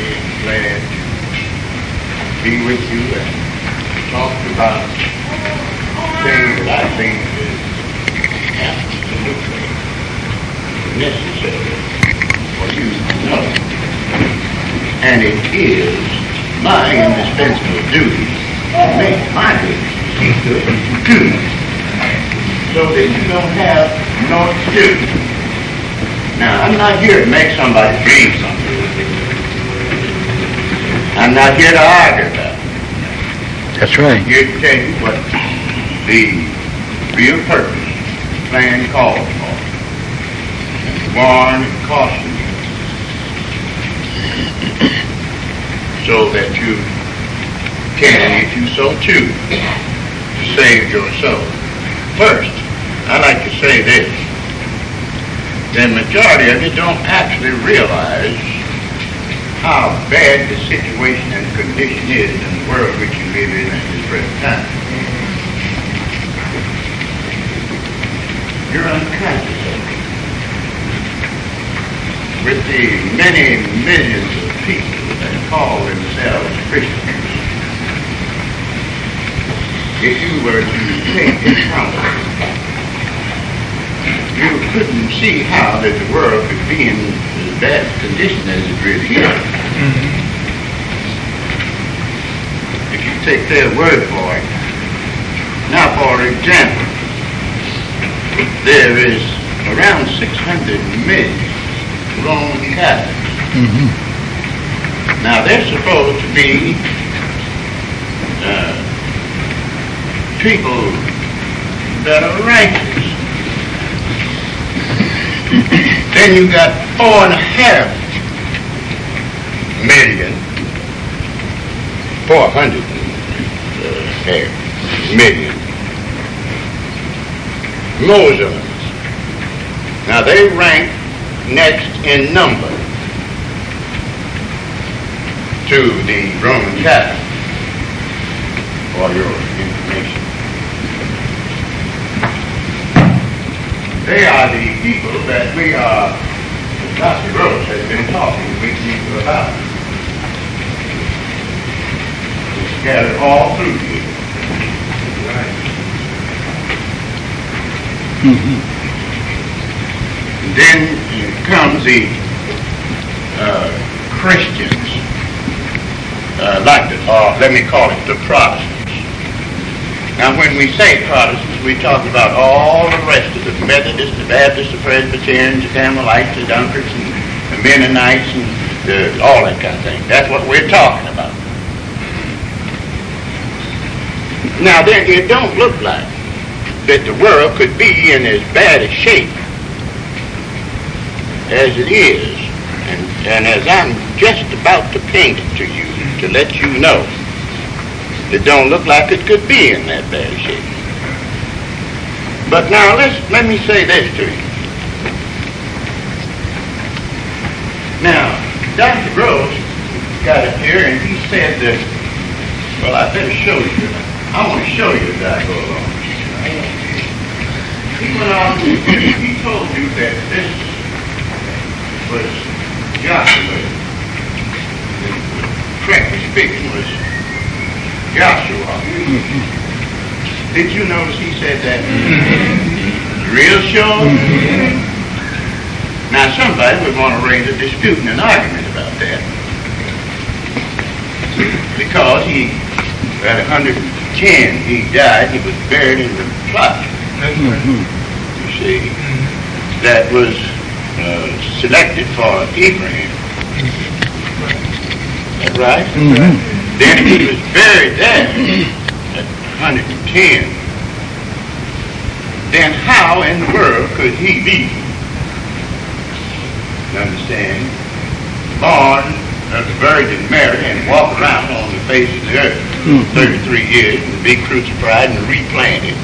very glad to be with you and talk about things that I think is absolutely necessary for you to know. And it is my indispensable duty to make my business good, so that you don't have no excuse. Now, I'm not here to make somebody believe something. I'm not here to argue about it. That's right. I'm here to tell you what the real purpose, plan calls for, and warn and caution you, so that you can, if you so choose, to save your soul. First, I like to say this. The majority of you don't actually realize how bad the situation and condition is in the world which you live in at this present time. You're unconscious of it. With the many millions of people that call themselves Christians, if you were to take it from them, you couldn't see how that the world could be in as bad condition as it really is. Mm-hmm. If you take their word for it. Now, for example, there is around 600 million Roman Catholics. Mm-hmm. Now, they're supposed to be people that are righteous. Then you got 4.5 million, 400 million Muslims. Now they rank next in number to the Roman Catholics, for your information. They are the people that we are, Dr. Gross has been talking with you about. It's scattered all through here. Right. Mm-hmm. Then comes the Christians, let me call it the Protestants. Now, when we say Protestants, we talk about all the rest of the Methodists, the Baptists, the Presbyterians, the Carmelites, the Dunkers, and the Mennonites, and all that kind of thing. That's what we're talking about. Now, then, it don't look like that the world could be in as bad a shape as it is, and as I'm just about to paint it to you, to let you know, it don't look like it could be in that bad shape. But now let me say this to you. Now, Dr. Gross got up here and he said that, well, I better show you. I want to show you as I go along. He went on, he told you that this was Joshua. The correct description was Joshua. Did you notice he said that? Real sure? Now somebody would want to raise a dispute and an argument about that. Because he, at 110, he died, he was buried in the plot. You see, that was selected for Abraham. Is that right? Mm-hmm. Then he was buried there at 110. Then how in the world could he be, you understand, born of the Virgin Mary and walk around on the face of the earth 33 years and be crucified and replanted?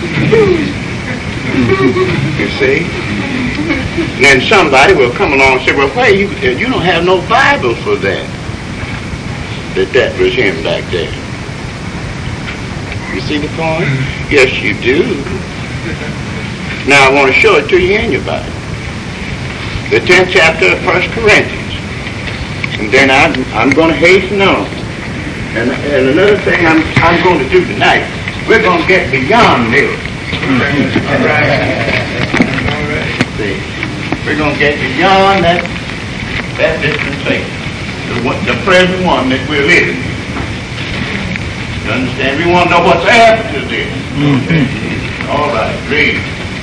You see? And then somebody will come along and say, well, why you don't have no Bible for that. That was him back there. You see the point? Yes, you do. Now I want to show it to you in your Bible. The 10th chapter of 1 Corinthians. And then I'm going to hasten on. And another thing I'm going to do tonight, we're going to get beyond miracles. All right. See, we're going to get beyond that dispensation, the present one that we're living in. You understand? We want to know what's after this. All right, read.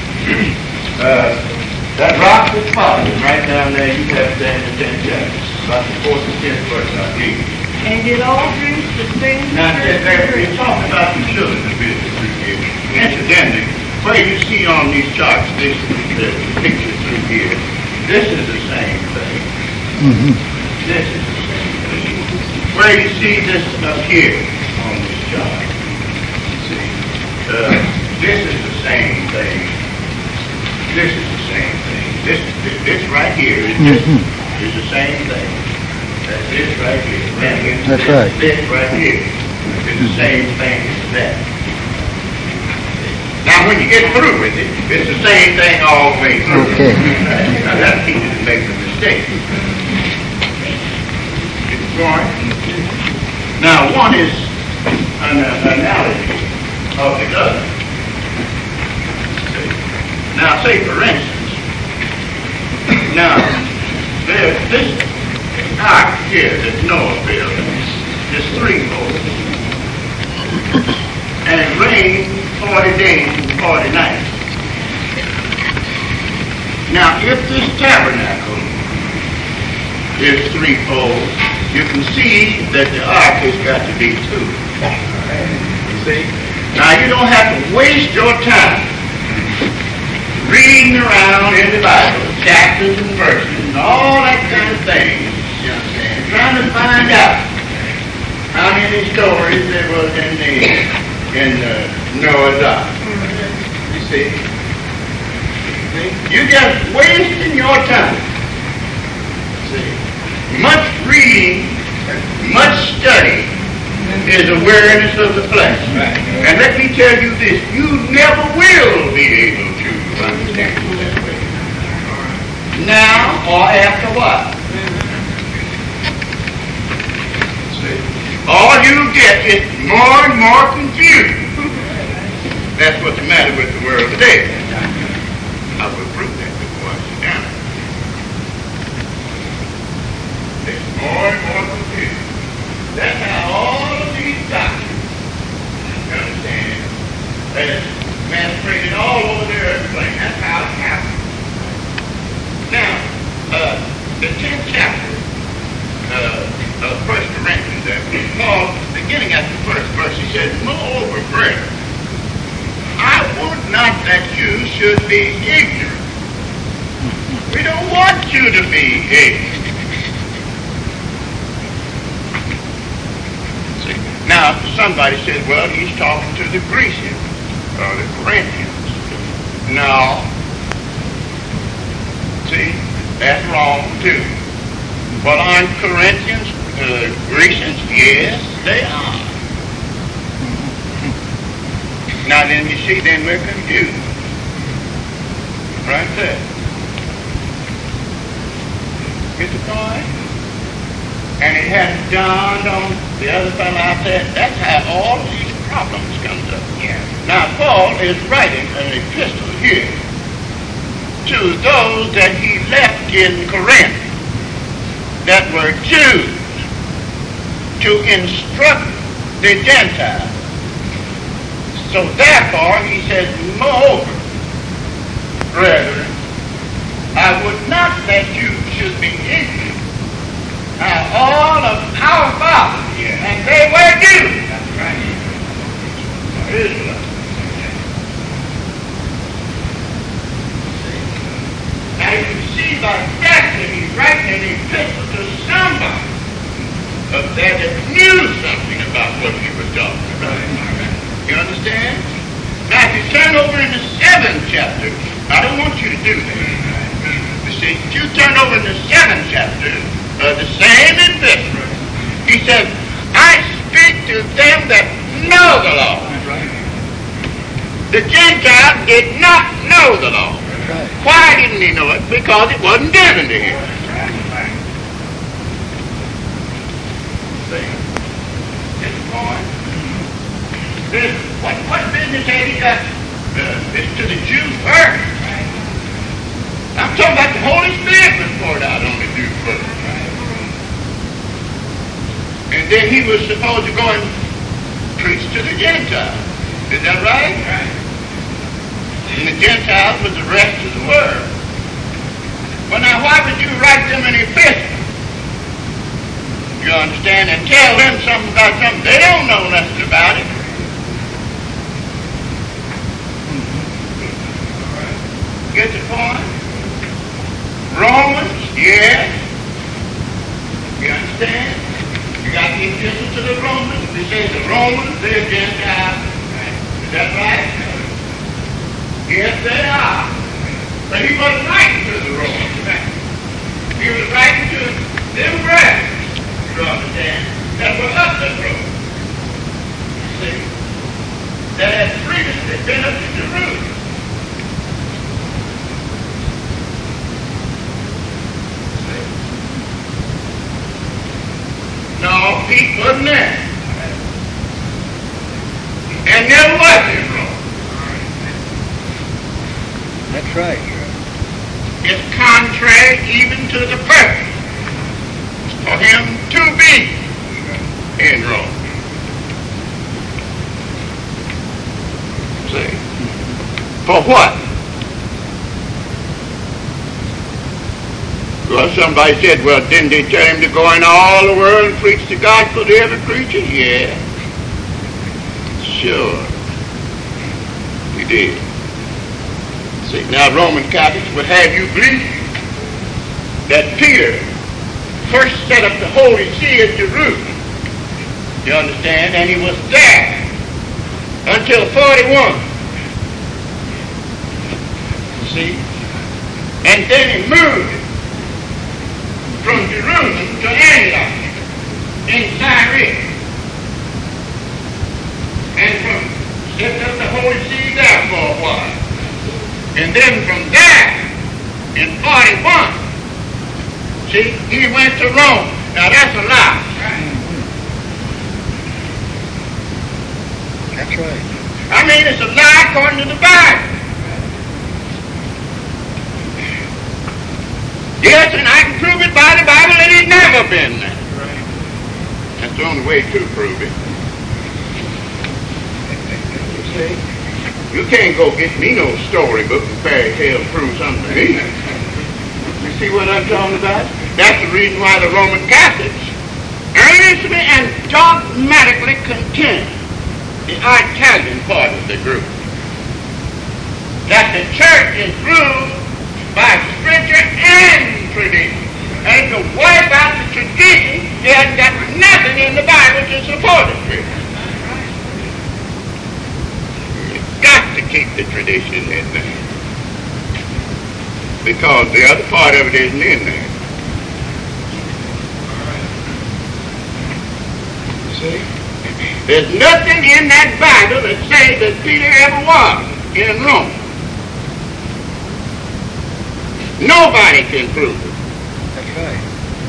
That rock is falling right down there. You have to stand in the 10th chapter. About the 4th and 10th verse, I read. And did all drink the same Now, we're talking about the children of Israel here. Incidentally, where you see on these charts, this picture through here, this is the same thing. This is the same thing. Where you see this up here on this chart, see, this is the same thing. This is the same thing. This right here is the same thing. That's this right here. That's right. This right here is the same thing as that. Now, when you get through with it, it's the same thing all the way through. Okay. Now, that's easy to make a mistake. It's going. Now, one is an analogy of the other. Now, say for instance, now, there's this ark here that Noah built, this threefold, and it rained 40 days and 40 nights. Now, if this tabernacle is threefold, you can see that the ark has got to be two. You see? Now, you don't have to waste your time reading around in the Bible, chapters and verses, and all that kind of thing, you understand, trying to find out how many stories there was in Noah's Ark. You see? You're just wasting your time. See? Much reading, much study is awareness of the flesh. Right. And let me tell you this, you never will be able to understand it that way. Now or after a while. See? All you get is more and more confusion. That's what's the matter with the world today. I will prove that before I sit down. There's more and more confusion. That's how all of these doctrines, you understand, is masqueraded all over the earth plane. That's how it happens. Now, the 10th chapter of 1 Corinthians, Paul, beginning at the first verse, he said, "Moreover, brethren, I would not that you should be ignorant." We don't want you to be ignorant. See? Now, somebody says, well, he's talking to the Grecians or the Corinthians. No. See? That's wrong, too. Well, aren't Corinthians Grecians? Yes, they are. Now then, you see, then we're confused. Right there. Get the point? And it has dawned on the other fellow out there. That's how all these problems come up. Yeah. Now, Paul is writing an epistle here to those that he left in Corinth that were Jews to instruct the Gentiles. So therefore, he says, moreover, brethren, I would not that you should be ignorant how all of our fathers, and they were Jews. That's right. Israelites. Now you see by that he's writing an epistle to somebody up there that knew something about what he was talking about. You understand? Now, if you turn over in the 7th chapter, I don't want you to do that. You see, if you turn over in the 7th chapter, the same epistle, he says, I speak to them that know the law. The Gentiles did not know the law. Why didn't he know it? Because it wasn't given to him. See? Get the point? What business have you got? It's to the Jew first. I'm talking about the Holy Spirit was poured out on the Jew first. And then he was supposed to go and preach to the Gentiles. Is that right? And the Gentiles was the rest of the world. Well, now, why would you write them an epistle? You understand? And tell them something about something they don't know nothing about it. Get the point? Romans, yes. You understand? You got the epistle to the Romans. They say the Romans, they're Gentiles. Is that right? Yes, they are. But he wasn't writing to the Romans. He was writing to them brethren. You understand? That were up the road. See? That had previously been up to Jerusalem. No, Pete wasn't there. And never was in Rome. That's right. It's contrary even to the purpose for him to be in Rome. See? For what? Well, somebody said, well, didn't they tell him to go in all the world and preach the gospel to every creature? Yeah. Sure. He did. See, now Roman Catholics would have you believe that Peter first set up the Holy See at Jerusalem. You understand? And he was there until 41. See? And then he moved from Jerusalem to Antioch in Syria. And from set up the Holy See there for a while. And then from there, in 41, see, he went to Rome. Now that's a lie. That's right. I mean, it's a lie according to the Bible. Yes, and I can prove it by the Bible that he's never been there. That's the only way to prove it. You see? You can't go get me no storybook and fairy tale prove something to me. You see what I'm talking about? That's the reason why the Roman Catholics earnestly and dogmatically contend the Italian part of the group. That the church is ruled by scripture and tradition. And to wipe out the tradition, it hasn't got nothing in the Bible to support the scripture. You've got to keep the tradition in there. Because the other part of it isn't in there. See? There's nothing in that Bible that says that Peter ever was in Rome. Nobody can prove it. That's right.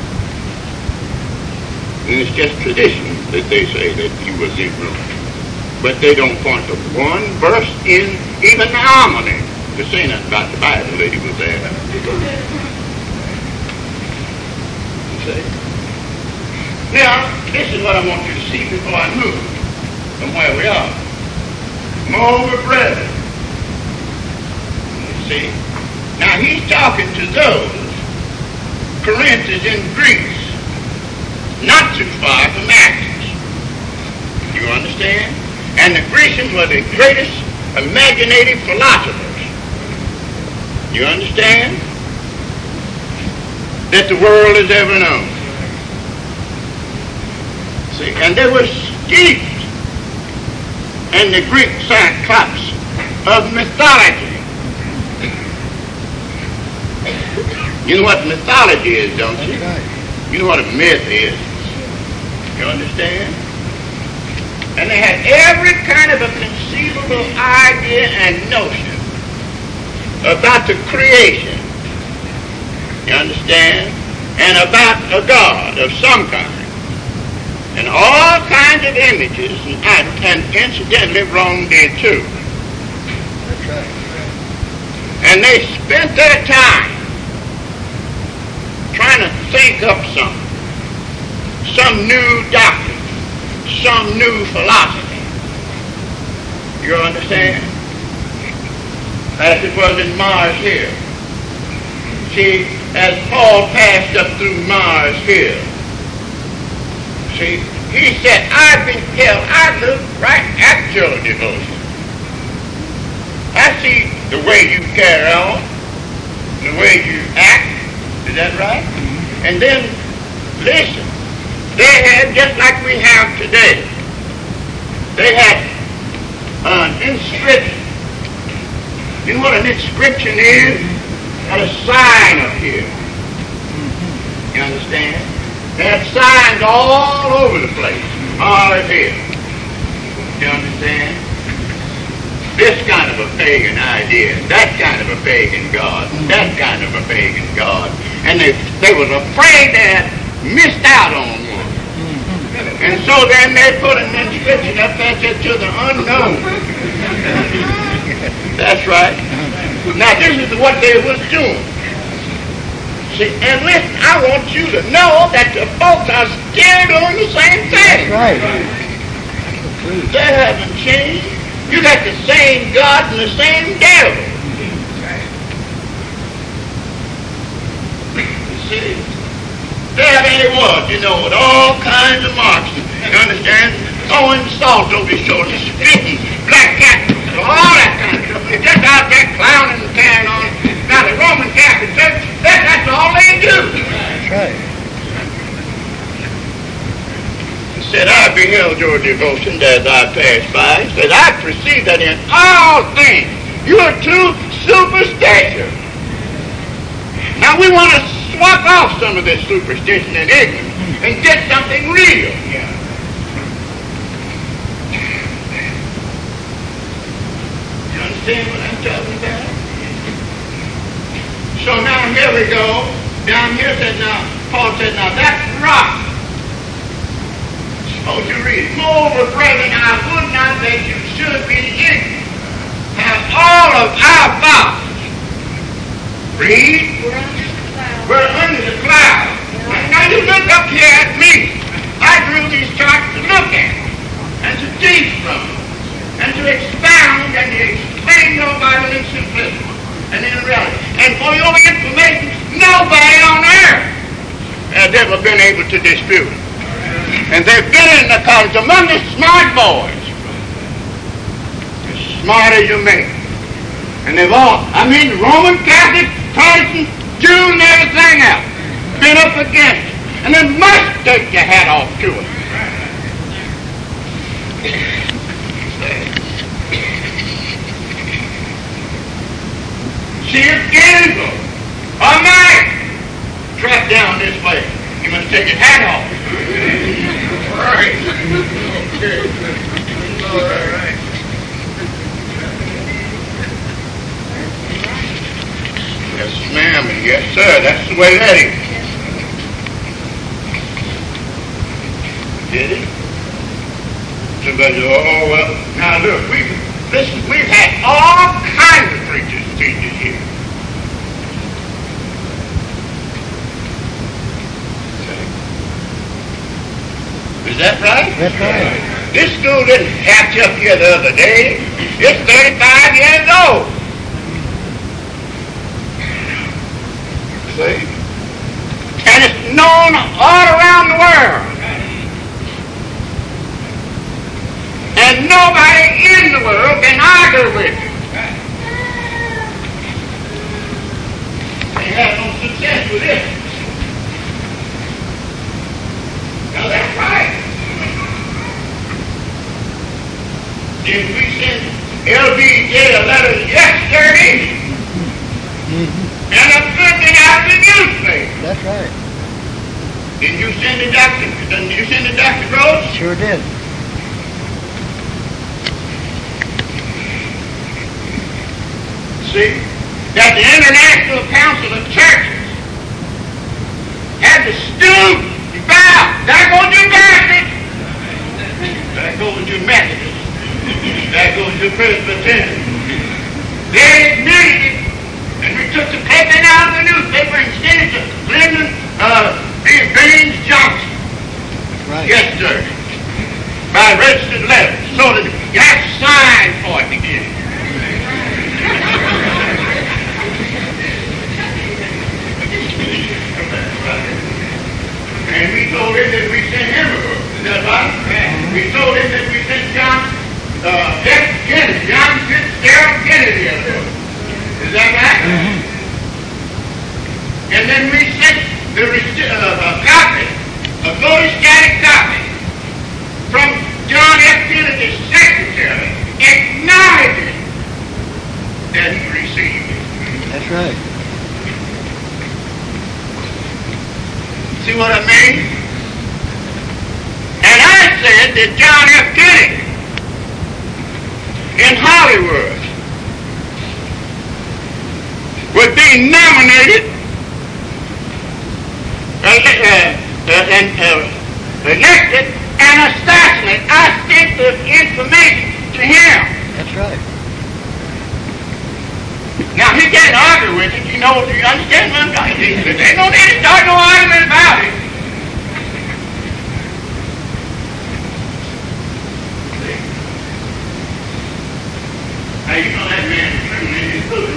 And it's just tradition that they say that he was in Rome. But they don't point to one verse in even the homily to say nothing about the Bible that he was there. You see? Now, this is what I want you to see before I move from where we are. Moreover, brethren. You see? Now, he's talking to those Corinthians in Greece, not too far from Athens. You understand? And the Grecians were the greatest imaginative philosophers. You understand? That the world has ever known. See, and they were steeped in the Greek cyclops of mythology. You know what mythology is, don't you? You know what a myth is. You understand? And they had every kind of a conceivable idea and notion about the creation. You understand? And about a God of some kind. and all kinds of images, and incidentally Rome did too. That's right. And they spent their time trying to think up some new doctrine, some new philosophy. You understand? As it was in Mars Hill. See, as Paul passed up through Mars Hill, see, he said, I've been held, I look right at your devotion. I see the way you carry on, the way you act. Is that right? And then, listen, they had, just like we have today, they had an inscription. You know what an inscription is? Got a sign up here. You understand? They had signs all over the place. Mars Hill. You understand? This kind of a pagan idea, that kind of a pagan God, that kind of a pagan God. And they was afraid they had missed out on one. And so then they put an inscription up there that said, to the unknown. That's right. Now this is what they was doing. See, and listen, I want you to know that the folks are still doing the same thing. That's right. They haven't changed. You got the same God and the same devil. You see? There they was, you know, with all kinds of marks. You understand? Throwing salt over his shoulders, spitting, black cat, all that kind of stuff. They're just out there clowning and carrying on. Now the Roman Catholic Church, that's all they do. That's right. He said, I beheld your devotion as I passed by. He said, I perceive that in all things you are too superstitious. Now we want to swap off some of this superstition and ignorance and get something real. You understand what I'm talking about? So now here we go. Down here said now, Paul said, now that rock. Supposed to read. Moreover, brethren, I would not that you should be ignorant. Have all of our fathers. Read. We're under the cloud. Now you look up here at me. I drew these charts to look at and to teach from and to expound and to explain your Bible in simplicity and in reality. And for your information, nobody on earth has ever been able to dispute it. And they've been in the college among the smart boys. As smart as you make. And they've all, Roman Catholic, Protestant, Jew, and everything else, been up against it. And they must take your hat off to it. See, if Gabriel or Mike trapped down this way, you must take your hat off. All right. Okay. All right. Yes, ma'am, and yes, sir. That's the way that is. Did it? Somebody said, oh, well, now look, we've had all kinds of preachers and teachers here. Is that right? That's right. This school didn't hatch up here the other day. It's 35 years old. See? And it's known all around the world. And nobody in the world can argue with it. They have no success with it. Now that's right. Did we send LBJ a letter yesterday? And a flipping out the newspaper. That's right. Did you send it, Dr. Rhodes? Sure did. See? That the International Council of Churches had to stoop, bow, there goes you bastards, the Presbyterian. They admitted it, and we took the clipping out of the newspaper and sent it to Lyndon Baines Johnson. Right. Yes, sir. By registered letter. So that you have to sign for it to get it. And we told him that we sent him a book. Is that right? We told him that we sent John F. Kennedy, John Fitzgerald Kennedy a book. Is that right? And then we sent a copy, a photostatic copy, from John F. Kennedy's secretary, acknowledging that he received it. That's right. See what I mean? And I said that John F. Kennedy in Hollywood would be nominated elected and assassinated. I sent the information to him. That's right. Now he can't argue with it, you know, do you understand what I'm talking about? There's no need to start no argument about it. Now you know that man is criminal in his book.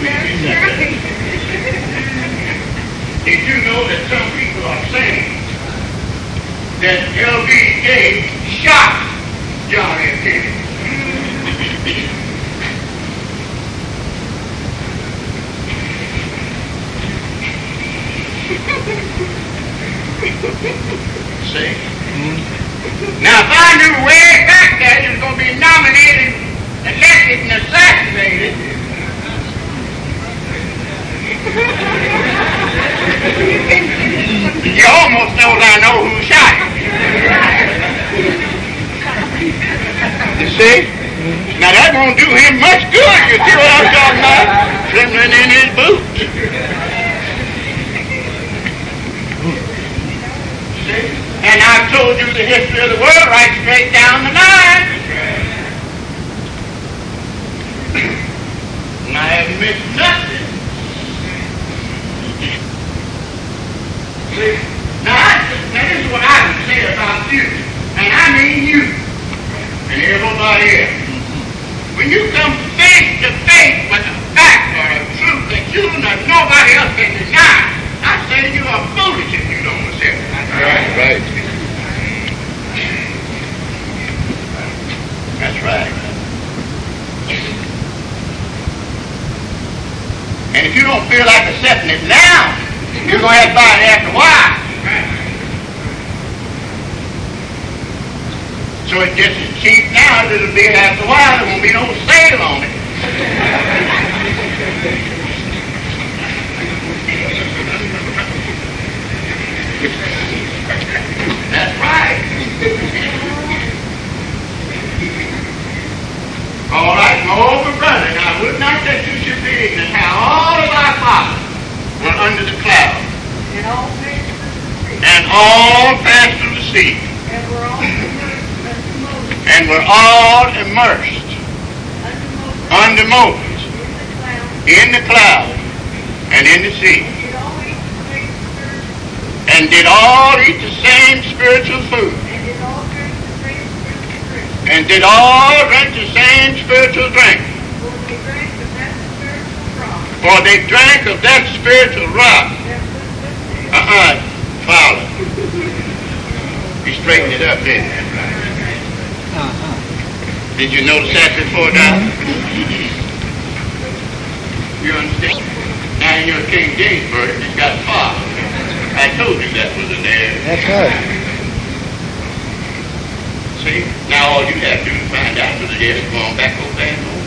Did you know that some people are saying that LBJ shot John F. Kennedy? See? Now, if I knew way back that he was going to be nominated, elected, and assassinated, you almost know I know who shot him. You see? Now, that won't do him much good. You see what I'm talking about? Trembling in his boots. And I've told you the history of the world right straight down the line. And I haven't missed nothing. See? Now this is what I would say about you. And I mean you. And everybody else. When you come face to face with a fact or a truth that you nor nobody else can deny, I say you are foolish if you don't accept it. Right. That's right. And if you don't feel like accepting it now, you're going to have to buy it after a while. So it's just as cheap now as it'll be after a while. There won't be no sale on it. That's right. All right, moreover, brother, now I would not that you should be ignorant how all of our fathers were under the cloud, and all passed through the sea, and all passed through the sea, and were all immersed and were all immersed under Moses, in the cloud, and in the sea, and did all eat the same and did all eat the same spiritual spiritual food, and did all drink the same spiritual drink. and did all drink the same spiritual drink. For they drank of that spiritual rock. For they drank of that spiritual rock. That was Follow. He straightened it up, didn't he? Did you notice that before now? You understand? Now in your King James version, it's got follow. I told you that was in there. That's right. See? Now all you have to do is find out whether yes, go on back over there and over.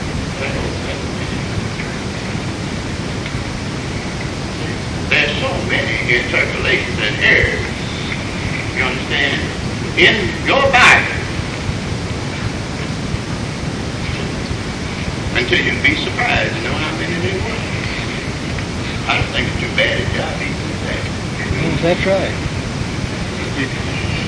There's so many interpolations and errors, you understand, in your Bible, until you'd be surprised to know how many there were. I don't think it's too bad a job even with that. That's right.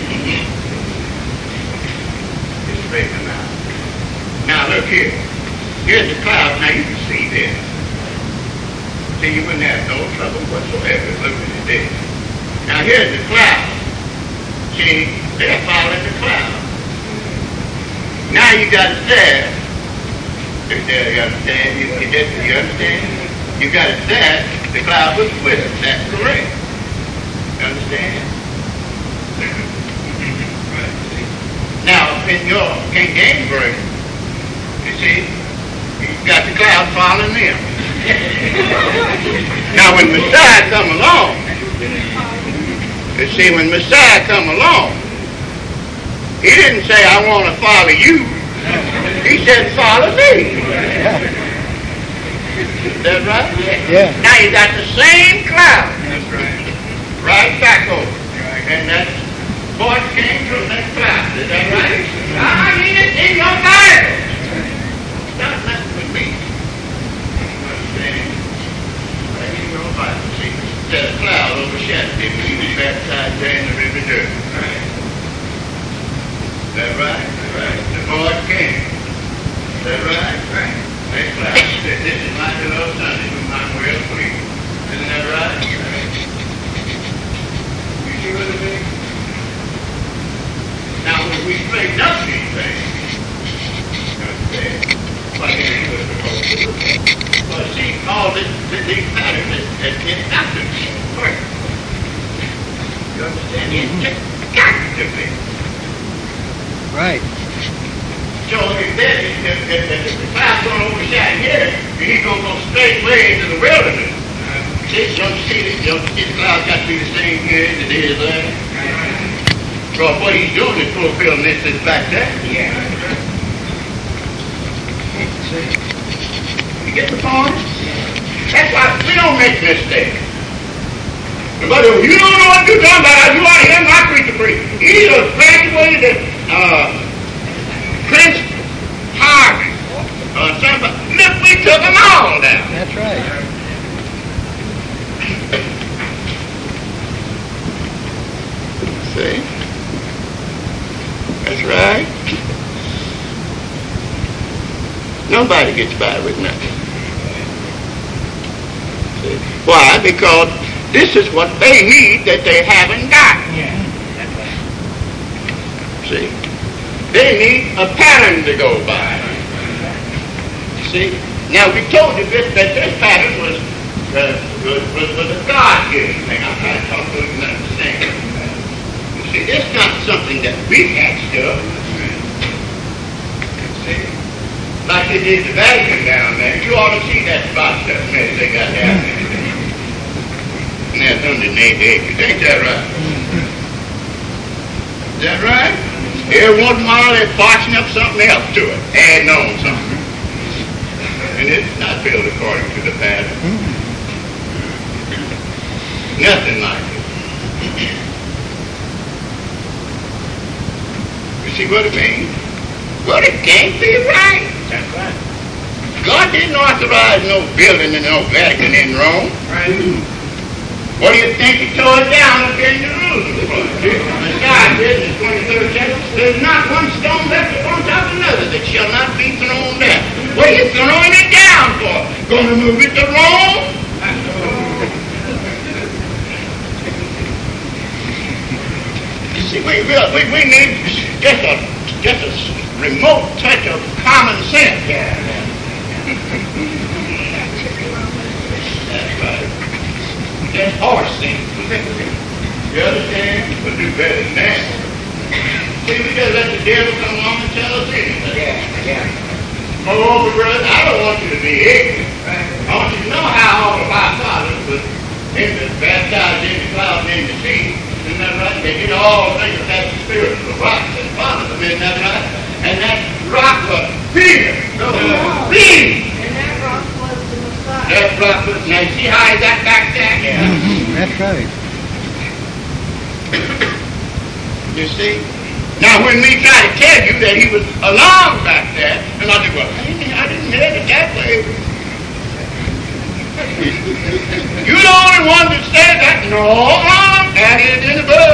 Just straighten them out. Now look here. Here's the cloud. Now you can see this. See, you wouldn't have no trouble whatsoever looking at this. Now here's the cloud. See, they're following the cloud. Now you got to stand. You understand? You understand? You got to stand. The cloud was with us. That's correct. You understand? Now, in your King James version, you see, you've got the cloud following them. Now, when Messiah come along, you see, when Messiah come along, he didn't say, I want to follow you. He said, follow me. Is that right? Yeah. Now, you got the same cloud. That's right. Right back over. And that's voice came through that cloud. Is that right? I mean, it's in your Bible. It's not nothing with me. Understand? Right in your Bible. See, that cloud overshadowed him when he was baptized there in the river Jordan. Right? Is that right? Right. The voice came. Is that right? Right. That cloud said, this is my beloved Son, in whom I'm well pleased. Isn't that right? Right. You see what I mean? Now, when we straighten up these things, what can we do with the whole? Well, see, all these patterns that get after me first. You understand? It's just got to be. Right. So if the cloud's going to overshadow here, he's going to go straight way into the wilderness. Don't you see the cloud got to be the same here as it is there? So what he's doing is fulfilling this is back there. Yeah. You get the point? That's why we don't make mistakes. But if you don't know what you're talking about, you ought to hear my preacher preach. He was graduated Prince Harvey or something. Look, we took them all down. That's right. See? That's right. Nobody gets by with nothing. See? Why? Because this is what they need that they haven't got. Yeah. See? They need a pattern to go by. See? Now we told you that this pattern was a God-given thing. I'm trying to talk to you and understand. You see, it's not something that we hatched up. See? Like they did the Vatican down there. You ought to see that spot stuff mess they got down there. And that's 108 acres. Ain't that right? Is that right? Every once in a while they're boxing up something else to it, adding on something. And it's not built according to the pattern. Nothing like it. You see what it means? Well, it can't be right. That's right. God didn't authorize no building in no Vatican in Rome. Right. What do you think he tore it down up here in Jerusalem for? The sky says in the 23rd chapter, there's not one stone left upon top of another that shall not be thrown down. What are you throwing it down for? Going to move it to Rome? You see, we need just a remote touch of common sense. Yeah. That's right. That's horse sense. You understand? We'll do better than that. See, we just let the devil come along and tell us anything. Yeah. Moreover, brother, I don't want you to be ignorant. I want you to know how all of our fathers was baptized in the cloud and in the sea. Isn't that right? They did all things that had the spiritual rock that followed them. Isn't that right? And that rock was Peter. Peter. And that rock was the Messiah. That rock was, now you see how he got back there? Yeah. That's right. You see? Now when we try to tell you that he was along back there, and I think, well, I didn't hear it that way. You're the only one that said that. No, that is in the book.